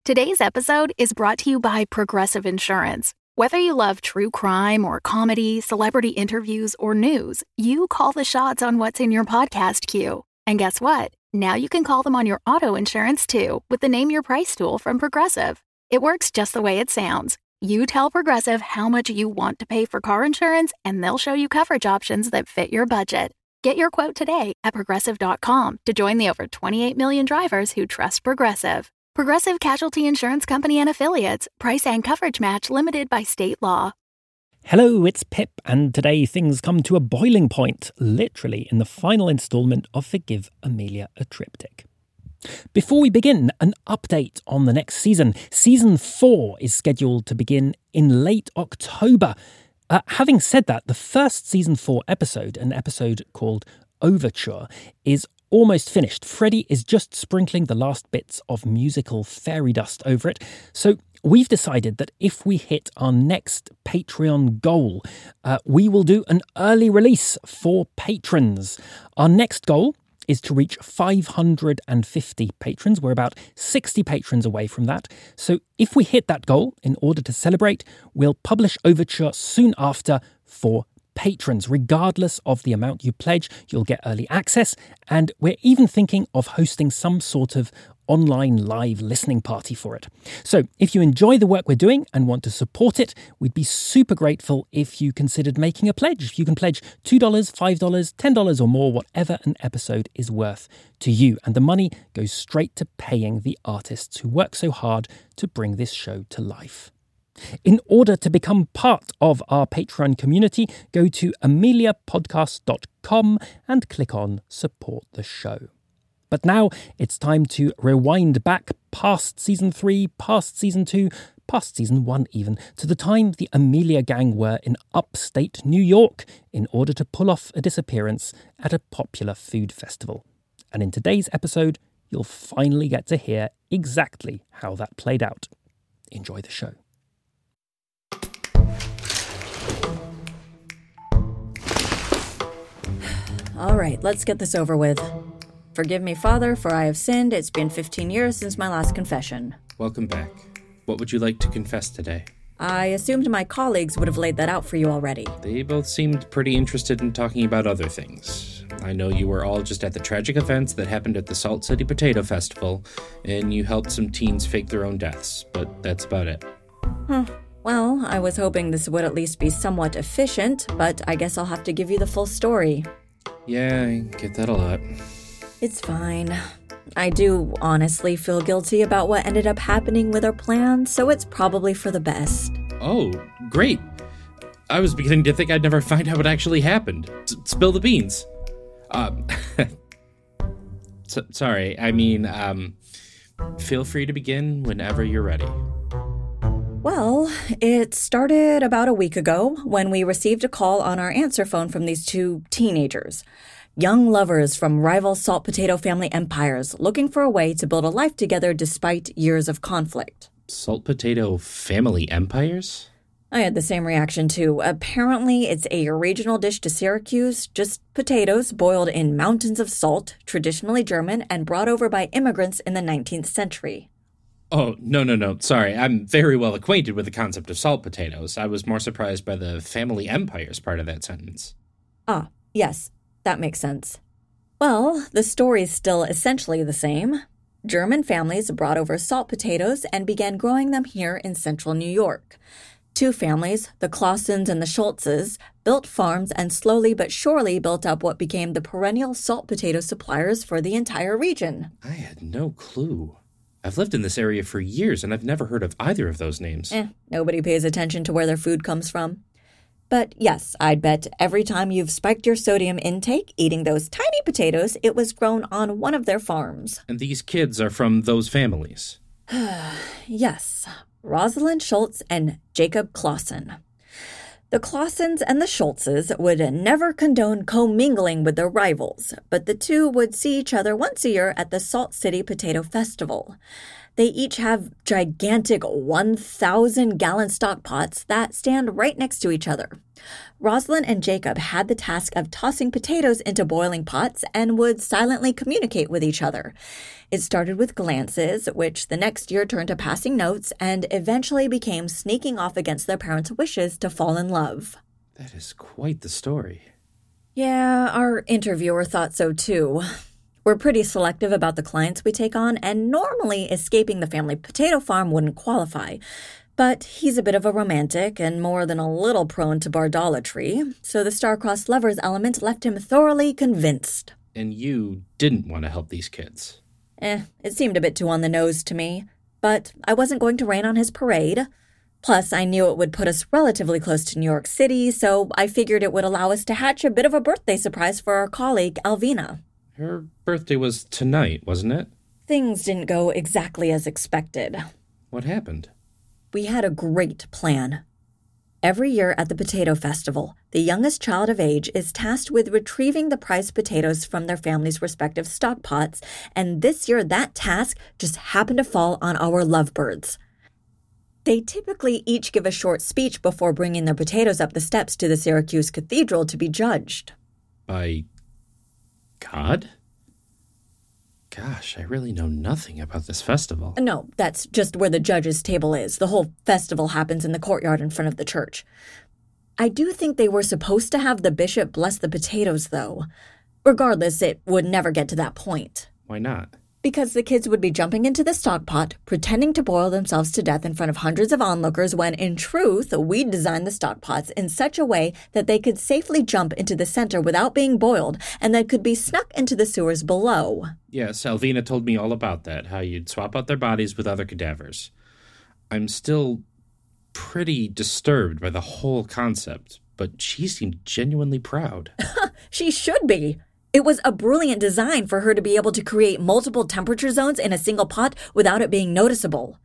Today's episode is brought to you by Progressive Insurance. Whether you love true crime or comedy, celebrity interviews, or news, you call the shots on what's in your podcast queue. And guess what? Now you can call them on your auto insurance too with the Name Your Price tool from Progressive. It works just the way it sounds. You tell Progressive how much you want to pay for car insurance, and they'll show you coverage options that fit your budget. Get your quote today at Progressive.com to join the over 28 million drivers who trust Progressive. Progressive Casualty Insurance Company and Affiliates. Price and coverage match limited by state law. Hello, it's Pip, and today things come to a boiling point, literally in the final instalment of Forgive Amelia a Triptych. Before we begin, an update on the next season. Season 4 is scheduled to begin in late October. Having said that, the first Season 4 episode, an episode called Overture, is almost finished. Freddie is just sprinkling the last bits of musical fairy dust over it. So we've decided that if we hit our next Patreon goal, we will do an early release for patrons. Our next goal is to reach 550 patrons. We're about 60 patrons away from that. So if we hit that goal, in order to celebrate, we'll publish Overture soon after for patrons. Regardless of the amount you pledge, you'll get early access, and we're even thinking of hosting some sort of online live listening party for it. So if you enjoy the work we're doing and want to support it, we'd be super grateful if you considered making a pledge. You can pledge $2, $5, $10 or more, whatever an episode is worth to you, and the money goes straight to paying the artists who work so hard to bring this show to life. In order to become part of our Patreon community, go to ameliapodcast.com and click on Support the Show. But now it's time to rewind back past Season 3, past Season 2, past Season 1 even, to the time the Amelia gang were in upstate New York in order to pull off a disappearance at a popular food festival. And in today's episode, you'll finally get to hear exactly how that played out. Enjoy the show. All right, let's get this over with. Forgive me, Father, for I have sinned. It's been 15 years since my last confession. Welcome back. What would you like to confess today? I assumed my colleagues would have laid that out for you already. They both seemed pretty interested in talking about other things. I know you were all just at the tragic events that happened at the Salt City Potato Festival, and you helped some teens fake their own deaths, but that's about it. Well, I was hoping this would at least be somewhat efficient, but I guess I'll have to give you the full story. Yeah, I get that a lot. It's fine. I do honestly feel guilty about what ended up happening with our plan, so it's probably for the best. Oh, great. I was beginning to think I'd never find out what actually happened. Spill the beans. Sorry, I mean, feel free to begin whenever you're ready. Well, it started about a week ago when we received a call on our answer phone from these two teenagers. Young lovers from rival salt potato family empires looking for a way to build a life together despite years of conflict. Salt potato family empires? I had the same reaction too. Apparently, it's a regional dish to Syracuse, just potatoes boiled in mountains of salt, traditionally German, and brought over by immigrants in the 19th century. Oh, no. Sorry, I'm very well acquainted with the concept of salt potatoes. I was more surprised by the family empires part of that sentence. Ah, yes, that makes sense. Well, the story's still essentially the same. German families brought over salt potatoes and began growing them here in central New York. Two families, the Clausens and the Schultzes, built farms and slowly but surely built up what became the perennial salt potato suppliers for the entire region. I had no clue. I've lived in this area for years, and I've never heard of either of those names. Nobody pays attention to where their food comes from. But yes, I'd bet every time you've spiked your sodium intake eating those tiny potatoes, it was grown on one of their farms. And these kids are from those families? Yes, Rosalind Schultz and Jacob Clausen. The Clausens and the Schultzes would never condone commingling with their rivals, but the two would see each other once a year at the Salt City Potato Festival. They each have gigantic 1,000-gallon stock pots that stand right next to each other. Rosalind and Jacob had the task of tossing potatoes into boiling pots and would silently communicate with each other. It started with glances, which the next year turned to passing notes and eventually became sneaking off against their parents' wishes to fall in love. That is quite the story. Yeah, our interviewer thought so too. We're pretty selective about the clients we take on, and normally escaping the family potato farm wouldn't qualify. But he's a bit of a romantic and more than a little prone to bardolatry, so the star-crossed lovers element left him thoroughly convinced. And you didn't want to help these kids. It seemed a bit too on the nose to me. But I wasn't going to rain on his parade. Plus, I knew it would put us relatively close to New York City, so I figured it would allow us to hatch a bit of a birthday surprise for our colleague, Alvina. Her birthday was tonight, wasn't it? Things didn't go exactly as expected. What happened? We had a great plan. Every year at the Potato Festival, the youngest child of age is tasked with retrieving the prized potatoes from their family's respective stock pots, and this year that task just happened to fall on our lovebirds. They typically each give a short speech before bringing their potatoes up the steps to the Syracuse Cathedral to be judged. By God? Gosh, I really know nothing about this festival. No, that's just where the judges' table is. The whole festival happens in the courtyard in front of the church. I do think they were supposed to have the bishop bless the potatoes, though. Regardless, it would never get to that point. Why not? Because the kids would be jumping into the stock pot, pretending to boil themselves to death in front of hundreds of onlookers when, in truth, we designed the stock pots in such a way that they could safely jump into the center without being boiled and that could be snuck into the sewers below. Yes, Alvina told me all about that, how you'd swap out their bodies with other cadavers. I'm still pretty disturbed by the whole concept, but she seemed genuinely proud. She should be. It was a brilliant design for her to be able to create multiple temperature zones in a single pot without it being noticeable.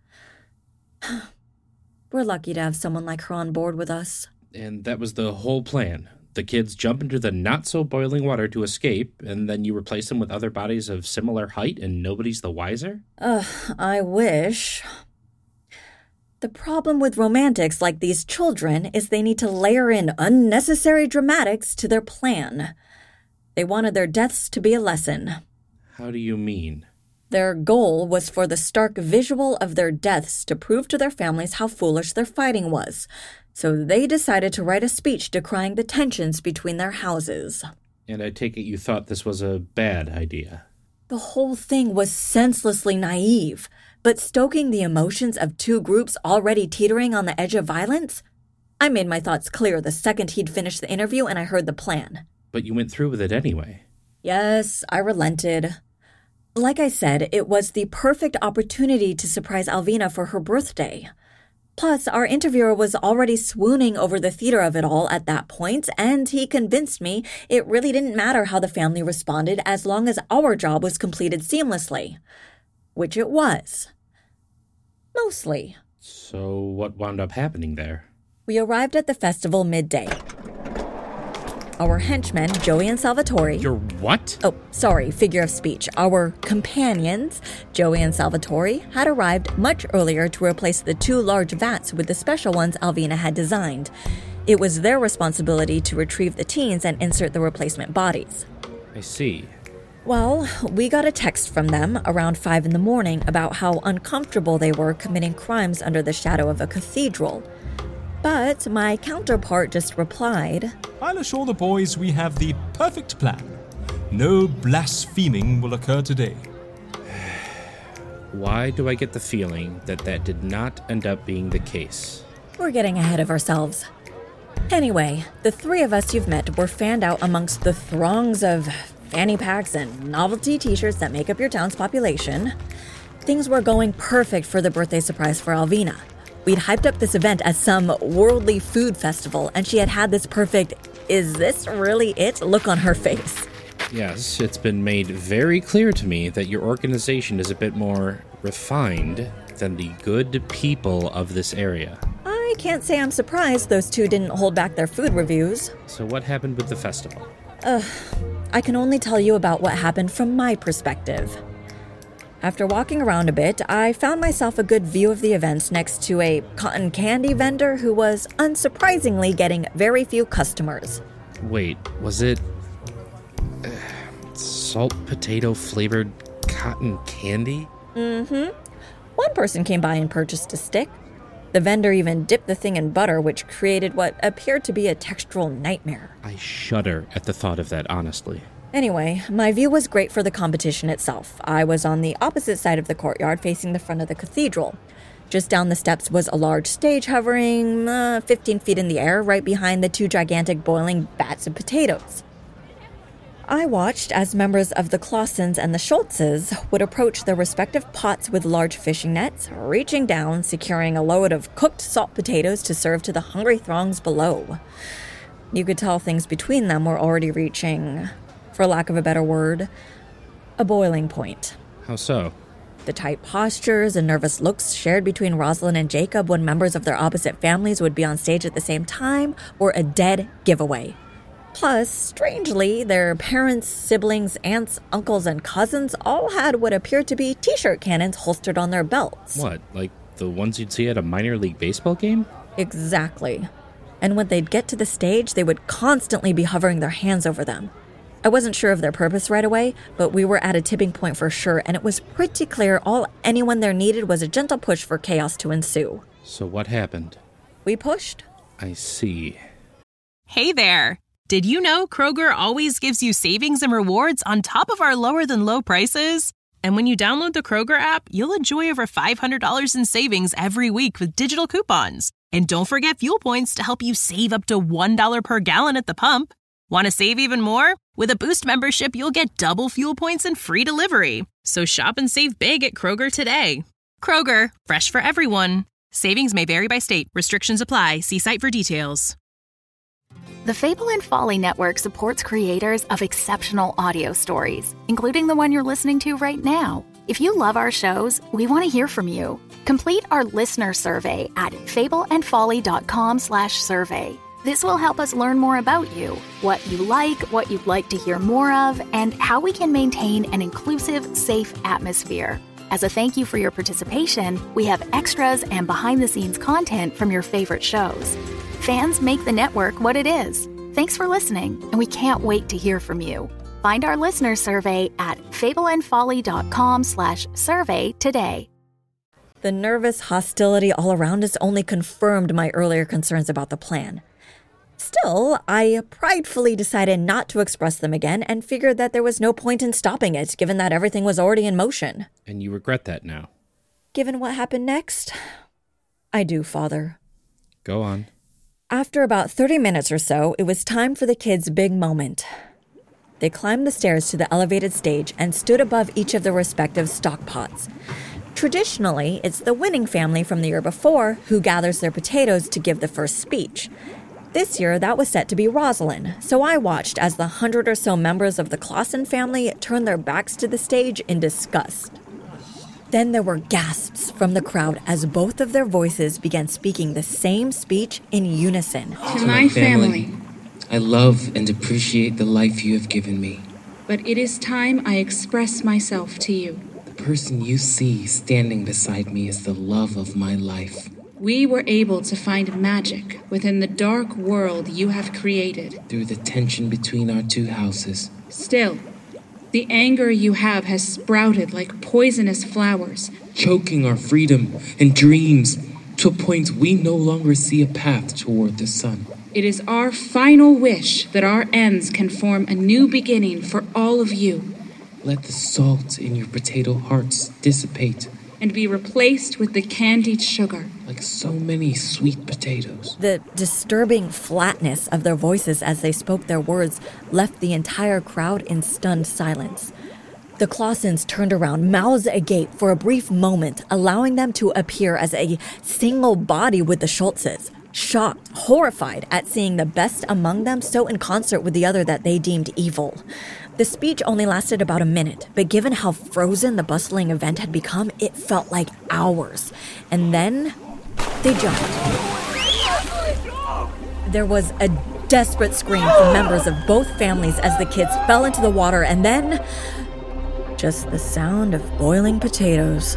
We're lucky to have someone like her on board with us. And that was the whole plan. The kids jump into the not-so-boiling water to escape, and then you replace them with other bodies of similar height, and nobody's the wiser? I wish. The problem with romantics like these children is they need to layer in unnecessary dramatics to their plan. They wanted their deaths to be a lesson. How do you mean? Their goal was for the stark visual of their deaths to prove to their families how foolish their fighting was. So they decided to write a speech decrying the tensions between their houses. And I take it you thought this was a bad idea. The whole thing was senselessly naive, but stoking the emotions of two groups already teetering on the edge of violence? I made my thoughts clear the second he'd finished the interview and I heard the plan. But you went through with it anyway. Yes, I relented. Like I said, it was the perfect opportunity to surprise Alvina for her birthday. Plus, our interviewer was already swooning over the theater of it all at that point, and he convinced me it really didn't matter how the family responded as long as our job was completed seamlessly. Which it was. Mostly. So what wound up happening there? We arrived at the festival midday. Our henchmen, Joey and Salvatore... Your what? Oh, sorry, figure of speech. Our companions, Joey and Salvatore, had arrived much earlier to replace the two large vats with the special ones Alvina had designed. It was their responsibility to retrieve the teens and insert the replacement bodies. I see. Well, we got a text from them around 5 in the morning about how uncomfortable they were committing crimes under the shadow of a cathedral. But my counterpart just replied, I'll assure the boys we have the perfect plan. No blaspheming will occur today. Why do I get the feeling that did not end up being the case? We're getting ahead of ourselves. Anyway, the three of us you've met were fanned out amongst the throngs of fanny packs and novelty t-shirts that make up your town's population. Things were going perfect for the birthday surprise for Alvina. We'd hyped up this event as some worldly food festival, and she had this perfect, is this really it, look on her face. Yes, it's been made very clear to me that your organization is a bit more refined than the good people of this area. I can't say I'm surprised those two didn't hold back their food reviews. So what happened with the festival? I can only tell you about what happened from my perspective. After walking around a bit, I found myself a good view of the events next to a cotton candy vendor who was unsurprisingly getting very few customers. Wait, was it salt potato flavored cotton candy? Mm-hmm. One person came by and purchased a stick. The vendor even dipped the thing in butter, which created what appeared to be a textural nightmare. I shudder at the thought of that, honestly. Anyway, my view was great for the competition itself. I was on the opposite side of the courtyard facing the front of the cathedral. Just down the steps was a large stage hovering 15 feet in the air right behind the two gigantic boiling vats of potatoes. I watched as members of the Clausens and the Schultzes would approach their respective pots with large fishing nets, reaching down, securing a load of cooked salt potatoes to serve to the hungry throngs below. You could tell things between them were already reaching, for lack of a better word, a boiling point. How so? The tight postures and nervous looks shared between Rosalind and Jacob when members of their opposite families would be on stage at the same time were a dead giveaway. Plus, strangely, their parents, siblings, aunts, uncles, and cousins all had what appeared to be t-shirt cannons holstered on their belts. What, like the ones you'd see at a minor league baseball game? Exactly. And when they'd get to the stage, they would constantly be hovering their hands over them. I wasn't sure of their purpose right away, but we were at a tipping point for sure, and it was pretty clear all anyone there needed was a gentle push for chaos to ensue. So what happened? We pushed. I see. Hey there! Did you know Kroger always gives you savings and rewards on top of our lower-than-low prices? And when you download the Kroger app, you'll enjoy over $500 in savings every week with digital coupons. And don't forget fuel points to help you save up to $1 per gallon at the pump. Want to save even more? With a Boost membership, you'll get double fuel points and free delivery. So shop and save big at Kroger today. Kroger, fresh for everyone. Savings may vary by state. Restrictions apply. See site for details. The Fable and Folly Network supports creators of exceptional audio stories, including the one you're listening to right now. If you love our shows, we want to hear from you. Complete our listener survey at fableandfolly.com/survey. This will help us learn more about you, what you like, what you'd like to hear more of, and how we can maintain an inclusive, safe atmosphere. As a thank you for your participation, we have extras and behind-the-scenes content from your favorite shows. Fans make the network what it is. Thanks for listening, and we can't wait to hear from you. Find our listener survey at fableandfolly.com/survey today. The nervous hostility all around us only confirmed my earlier concerns about the plan. Still, I pridefully decided not to express them again and figured that there was no point in stopping it, given that everything was already in motion. And you regret that now? Given what happened next? I do, Father. Go on. After about 30 minutes or so, it was time for the kids' big moment. They climbed the stairs to the elevated stage and stood above each of their respective stock pots. Traditionally, it's the winning family from the year before who gathers their potatoes to give the first speech. This year, that was set to be Rosalind, so I watched as the 100 or so members of the Clausen family turned their backs to the stage in disgust. Then there were gasps from the crowd as both of their voices began speaking the same speech in unison. To my family, I love and appreciate the life you have given me. But it is time I express myself to you. The person you see standing beside me is the love of my life. We were able to find magic within the dark world you have created. Through the tension between our two houses. Still, the anger you have has sprouted like poisonous flowers, choking our freedom and dreams to a point we no longer see a path toward the sun. It is our final wish that our ends can form a new beginning for all of you. Let the salt in your potato hearts dissipate and be replaced with the candied sugar. Like so many sweet potatoes. The disturbing flatness of their voices as they spoke their words left the entire crowd in stunned silence. The Clausens turned around, mouths agape for a brief moment, allowing them to appear as a single body with the Schultzes, shocked, horrified at seeing the best among them so in concert with the other that they deemed evil. The speech only lasted about a minute, but given how frozen the bustling event had become, it felt like hours. And then they jumped. There was a desperate scream from members of both families as the kids fell into the water, and then just the sound of boiling potatoes.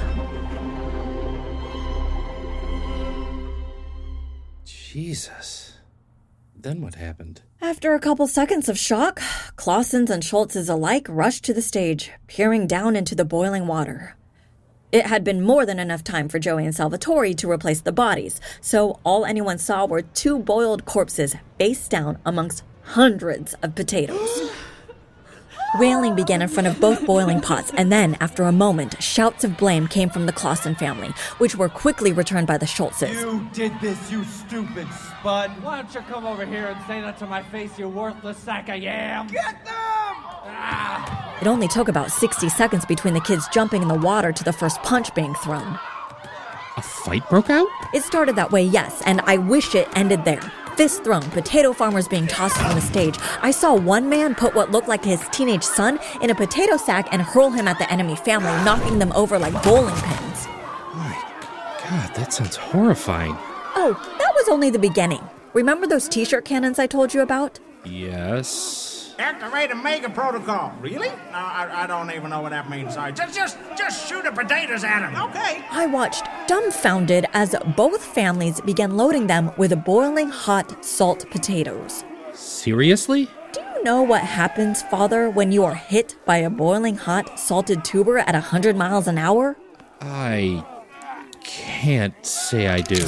Jesus. Then what happened? After a couple seconds of shock, Clausens and Schultzes alike rushed to the stage, peering down into the boiling water. It had been more than enough time for Joey and Salvatore to replace the bodies, so all anyone saw were 2 boiled corpses face down amongst hundreds of potatoes. Wailing began in front of both boiling pots, and then, after a moment, shouts of blame came from the Clausen family, which were quickly returned by the Schultzes. You did this, you stupid spud. Why don't you come over here and say that to my face, you worthless sack of yam? Get them! Ah. It only took about 60 seconds between the kids jumping in the water to the first punch being thrown. A fight broke out? It started that way, yes, and I wish it ended there. Fists thrown, potato farmers being tossed from the stage. I saw one man put what looked like his teenage son in a potato sack and hurl him at the enemy family, knocking them over like bowling pins. My God, that sounds horrifying. Oh, that was only the beginning. Remember those t-shirt cannons I told you about? Yes. Activate a mega protocol. Really? No, I don't even know what that means. Sorry. Just shoot the potatoes at him. Okay. I watched dumbfounded as both families began loading them with boiling hot salt potatoes. Seriously? Do you know what happens, Father, when you are hit by a boiling hot salted tuber at 100 miles an hour? I can't say I do.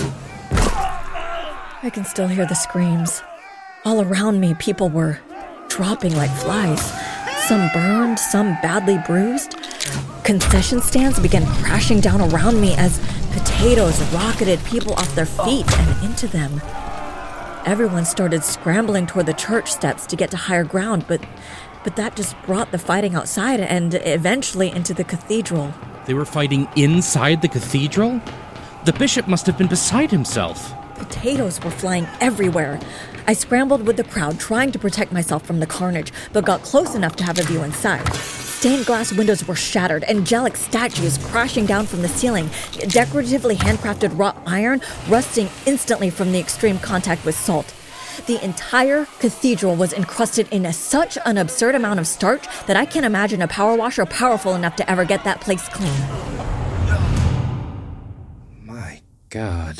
I can still hear the screams. All around me, people were dropping like flies. Some burned, some badly bruised. Concession stands began crashing down around me as potatoes rocketed people off their feet and into them. Everyone started scrambling toward the church steps to get to higher ground, but that just brought the fighting outside and eventually into the cathedral. They were fighting inside the cathedral? The bishop must have been beside himself. Potatoes were flying everywhere. I scrambled with the crowd, trying to protect myself from the carnage, but got close enough to have a view inside. Stained glass windows were shattered, angelic statues crashing down from the ceiling, decoratively handcrafted wrought iron rusting instantly from the extreme contact with salt. The entire cathedral was encrusted in such an absurd amount of starch that I can't imagine a power washer powerful enough to ever get that place clean. My God.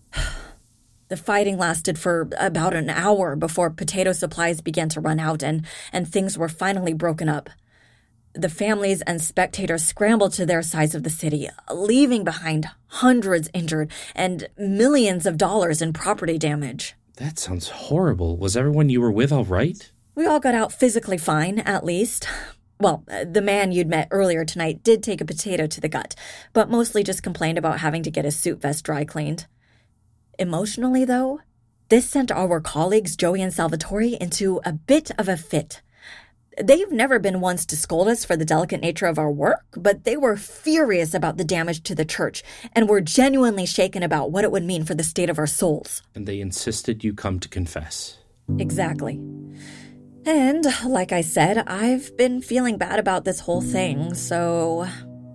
The fighting lasted for about an hour before potato supplies began to run out and things were finally broken up. The families and spectators scrambled to their sides of the city, leaving behind hundreds injured and millions of dollars in property damage. That sounds horrible. Was everyone you were with all right? We all got out physically fine, at least. Well, the man you'd met earlier tonight did take a potato to the gut, but mostly just complained about having to get his suit vest dry cleaned. Emotionally, though, this sent our colleagues Joey and Salvatore into a bit of a fit. They've never been ones to scold us for the delicate nature of our work, but they were furious about the damage to the church and were genuinely shaken about what it would mean for the state of our souls. And they insisted you come to confess. Exactly. And, like I said, I've been feeling bad about this whole thing, so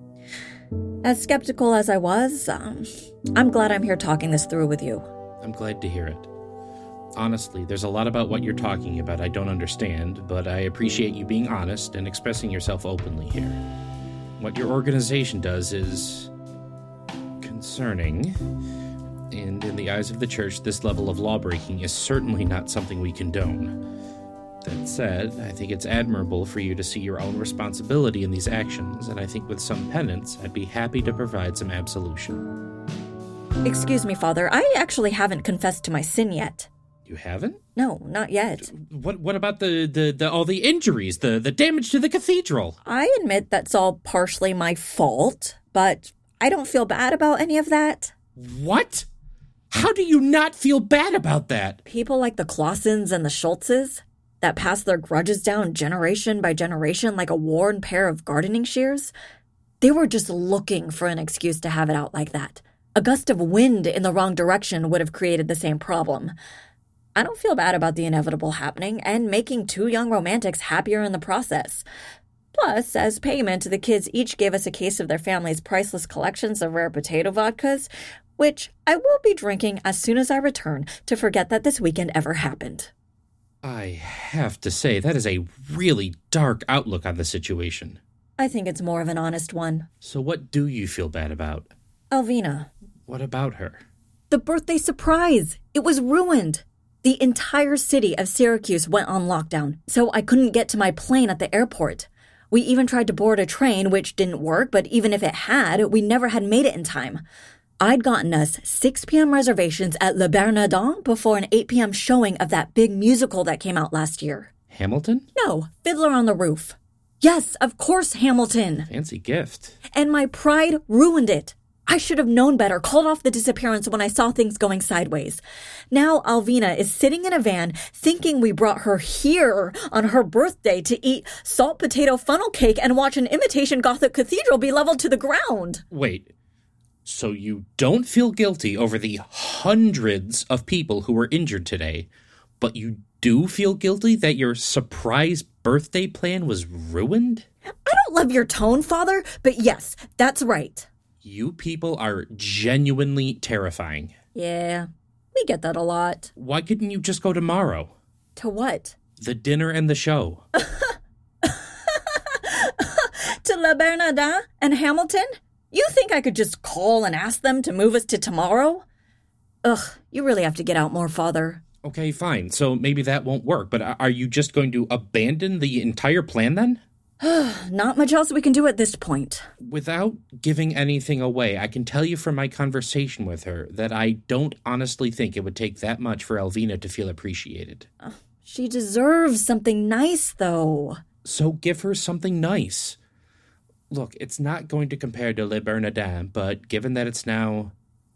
as skeptical as I was, I'm glad I'm here talking this through with you. I'm glad to hear it. Honestly, there's a lot about what you're talking about I don't understand, but I appreciate you being honest and expressing yourself openly here. What your organization does is concerning, and in the eyes of the church, this level of lawbreaking is certainly not something we condone. That said, I think it's admirable for you to see your own responsibility in these actions, and I think with some penance, I'd be happy to provide some absolution. Excuse me, Father, I actually haven't confessed to my sin yet. You haven't? No, not yet. What about the all the injuries, the damage to the cathedral? I admit that's all partially my fault, but I don't feel bad about any of that. What? How do you not feel bad about that? People like the Clausens and the Schultzes that pass their grudges down generation by generation like a worn pair of gardening shears, they were just looking for an excuse to have it out like that. A gust of wind in the wrong direction would have created the same problem. I don't feel bad about the inevitable happening and making 2 young romantics happier in the process. Plus, as payment, the kids each gave us a case of their family's priceless collections of rare potato vodkas, which I will be drinking as soon as I return to forget that this weekend ever happened. I have to say, that is a really dark outlook on the situation. I think it's more of an honest one. So what do you feel bad about? Alvina. What about her? The birthday surprise. It was ruined. The entire city of Syracuse went on lockdown, so I couldn't get to my plane at the airport. We even tried to board a train, which didn't work, but even if it had, we never had made it in time. I'd gotten us 6 p.m. reservations at Le Bernardin before an 8 p.m. showing of that big musical that came out last year. Hamilton? No, Fiddler on the Roof. Yes, of course, Hamilton. Fancy gift. And my pride ruined it. I should have known better, called off the disappearance when I saw things going sideways. Now Alvina is sitting in a van thinking we brought her here on her birthday to eat salt potato funnel cake and watch an imitation Gothic cathedral be leveled to the ground. Wait, so you don't feel guilty over the hundreds of people who were injured today, but you do feel guilty that your surprise birthday plan was ruined? I don't love your tone, Father, but yes, that's right. You people are genuinely terrifying. Yeah, we get that a lot. Why couldn't you just go tomorrow? To what? The dinner and the show. To Le Bernardin and Hamilton? You think I could just call and ask them to move us to tomorrow? Ugh, you really have to get out more, Father. Okay, fine. So maybe that won't work, but are you just going to abandon the entire plan then? Not much else we can do at this point. Without giving anything away, I can tell you from my conversation with her that I don't honestly think it would take that much for Alvina to feel appreciated. She deserves something nice, though. So give her something nice. Look, it's not going to compare to Le Bernardin, but given that it's now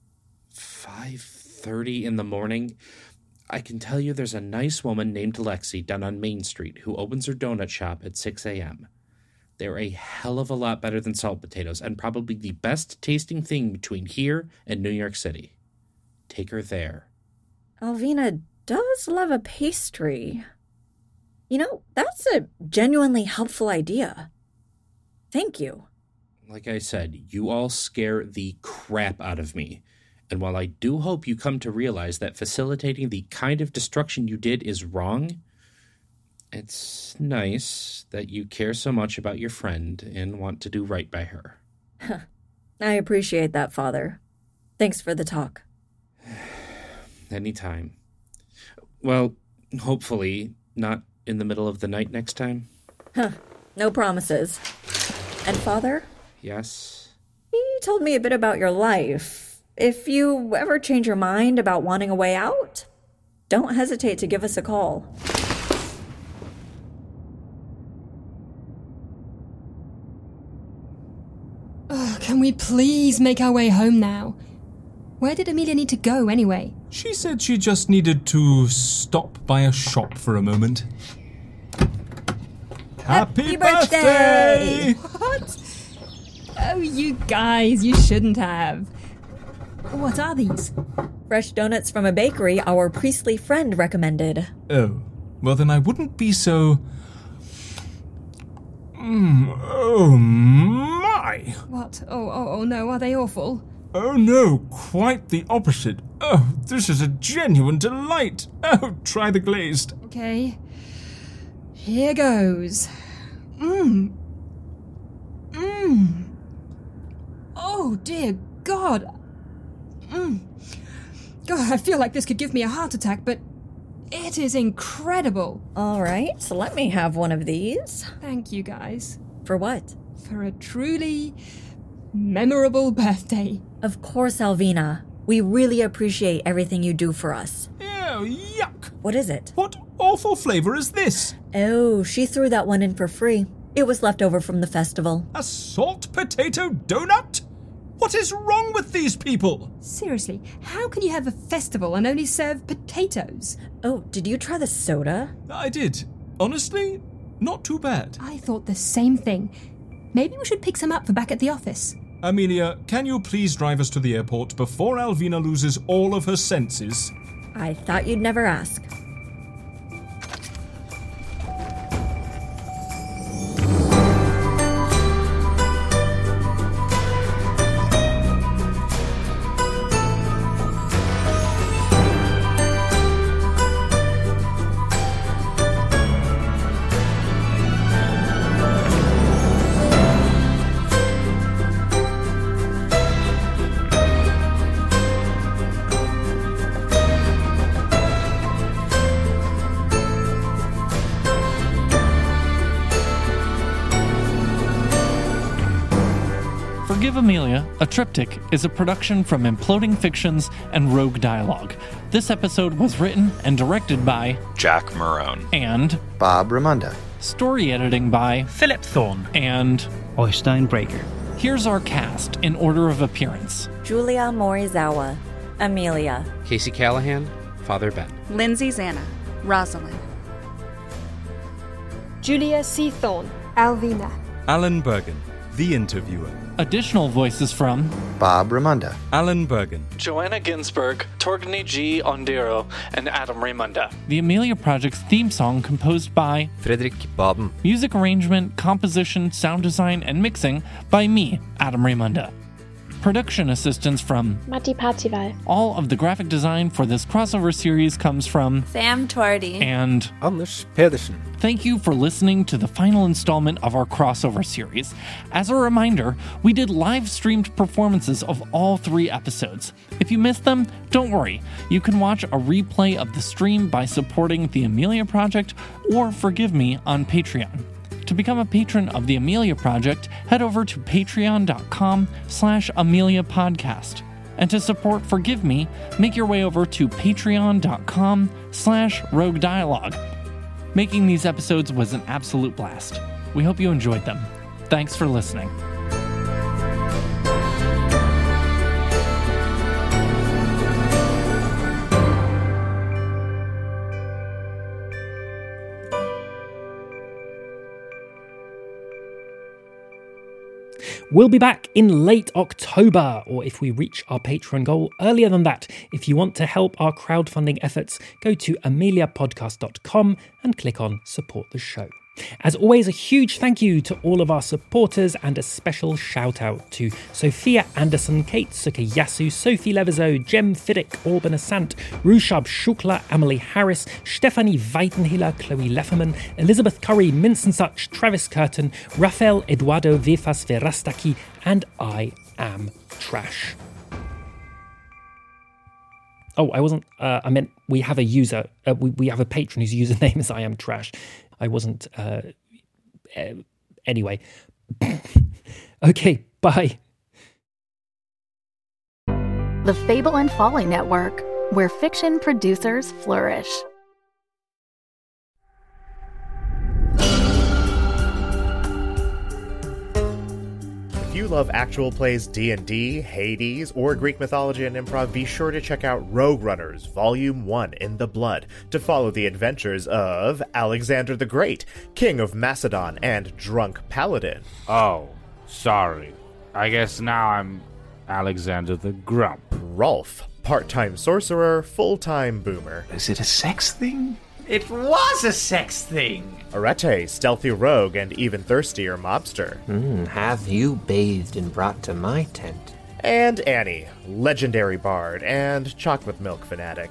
5:30 in the morning, I can tell you there's a nice woman named Lexi down on Main Street who opens her donut shop at 6 a.m. They're a hell of a lot better than salt potatoes and probably the best tasting thing between here and New York City. Take her there. Alvina does love a pastry. You know, that's a genuinely helpful idea. Thank you. Like I said, you all scare the crap out of me. And while I do hope you come to realize that facilitating the kind of destruction you did is wrong, it's nice that you care so much about your friend and want to do right by her. I appreciate that, Father. Thanks for the talk. Anytime. Well, hopefully not in the middle of the night next time. No promises. And Father? Yes? You told me a bit about your life. If you ever change your mind about wanting a way out, don't hesitate to give us a call. Oh, can we please make our way home now? Where did Amelia need to go anyway? She said she just needed to stop by a shop for a moment. Happy birthday! What? Oh, you guys, you shouldn't have. What are these? Fresh donuts from a bakery our priestly friend recommended. Oh, well then I wouldn't be so... Oh my! What? Oh no, are they awful? Oh no, quite the opposite. Oh, this is a genuine delight. Oh, try the glazed. Okay. Here goes. Oh, dear God. God, I feel like this could give me a heart attack, but it is incredible. All right, so let me have one of these. Thank you, guys. For what? For a truly memorable birthday. Of course, Alvina. We really appreciate everything you do for us. Oh, yuck. What is it? What awful flavor is this? Oh, she threw that one in for free. It was left over from the festival. A salt potato donut? What is wrong with these people? Seriously, how can you have a festival and only serve potatoes? Oh, did you try the soda? I did. Honestly, not too bad. I thought the same thing. Maybe we should pick some up for back at the office. Amelia, can you please drive us to the airport before Alvina loses all of her senses? I thought you'd never ask. Amelia, a Triptych, is a production from Imploding Fictions and Rogue Dialogue. This episode was written and directed by Jack Marone and Bob Ramonda. Story editing by Philip Thorne and Oystein Breaker. Here's our cast in order of appearance. Julia Morizawa, Amelia. Casey Callahan, Father Ben. Lindsay Zana, Rosalind. Julia C. Thorne, Alvina. Alan Bergen, The Interviewer. Additional voices from Bob Ramonda, Alan Bergen, Joanna Ginsberg, Torgny G. Ondero, and Adam Raymunda. The Amelia Project's theme song composed by Fredrik Baden. Music arrangement, composition, sound design, and mixing by me, Adam Raymunda. Production assistance from Matti Patival. All of the graphic design for this crossover series comes from Sam Twardy and Anders Pedersen. Thank you for listening to the final installment of our crossover series. As a reminder, we did live-streamed performances of all 3 episodes. If you missed them, don't worry. You can watch a replay of the stream by supporting the Amelia Project or Forgive Me on Patreon. To become a patron of the Amelia Project, head over to patreon.com/Amelia Podcast. And to support Forgive Me, make your way over to patreon.com/Rogue Dialogue. Making these episodes was an absolute blast. We hope you enjoyed them. Thanks for listening. We'll be back in late October, or if we reach our Patreon goal earlier than that. If you want to help our crowdfunding efforts, go to ameliapodcast.com and click on Support the Show. As always, a huge thank you to all of our supporters and a special shout out to Sophia Anderson, Kate Sukayasu, Sophie Levizo, Jem Fiddick, Orban Asant, Rushab Shukla, Emily Harris, Stephanie Weitenhiller, Chloe Lefferman, Elizabeth Curry, Minson Such, Travis Curtin, Rafael Eduardo Vifas Verastaki, and I Am Trash. Oh, I wasn't, I meant we have a user, we have a patron whose username is I Am Trash. I wasn't, anyway. Okay, bye. The Fable and Folly Network, where fiction producers flourish. If you love actual plays D&D, Hades, or Greek mythology and improv, be sure to check out Rogue Runners Volume 1 in the Blood to follow the adventures of Alexander the Great, King of Macedon and Drunk Paladin. Oh, sorry. I guess now I'm Alexander the Grump. Rolf, part-time sorcerer, full-time boomer. Is it a sex thing? It was a sex thing! Arete, stealthy rogue and even thirstier mobster. Have you bathed and brought to my tent? And Annie, legendary bard and chocolate milk fanatic.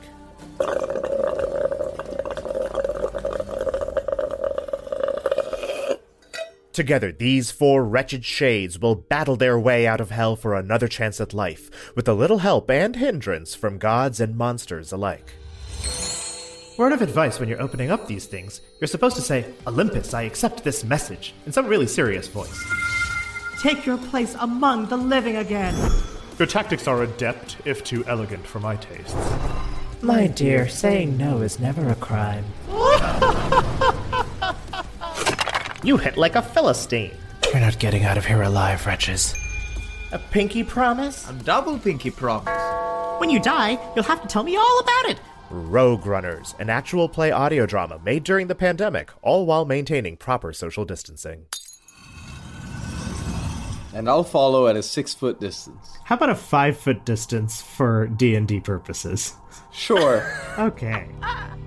Together, these 4 wretched shades will battle their way out of hell for another chance at life, with a little help and hindrance from gods and monsters alike. Word of advice when you're opening up these things, you're supposed to say, Olympus, I accept this message, in some really serious voice. Take your place among the living again. Your tactics are adept, if too elegant for my tastes. My dear, saying no is never a crime. You hit like a Philistine. You're not getting out of here alive, wretches. A pinky promise? A double pinky promise. When you die, you'll have to tell me all about it. Rogue Runners, an actual play audio drama made during the pandemic, all while maintaining proper social distancing. And I'll follow at a 6-foot distance. How about a 5-foot distance for D&D purposes? Sure. Okay.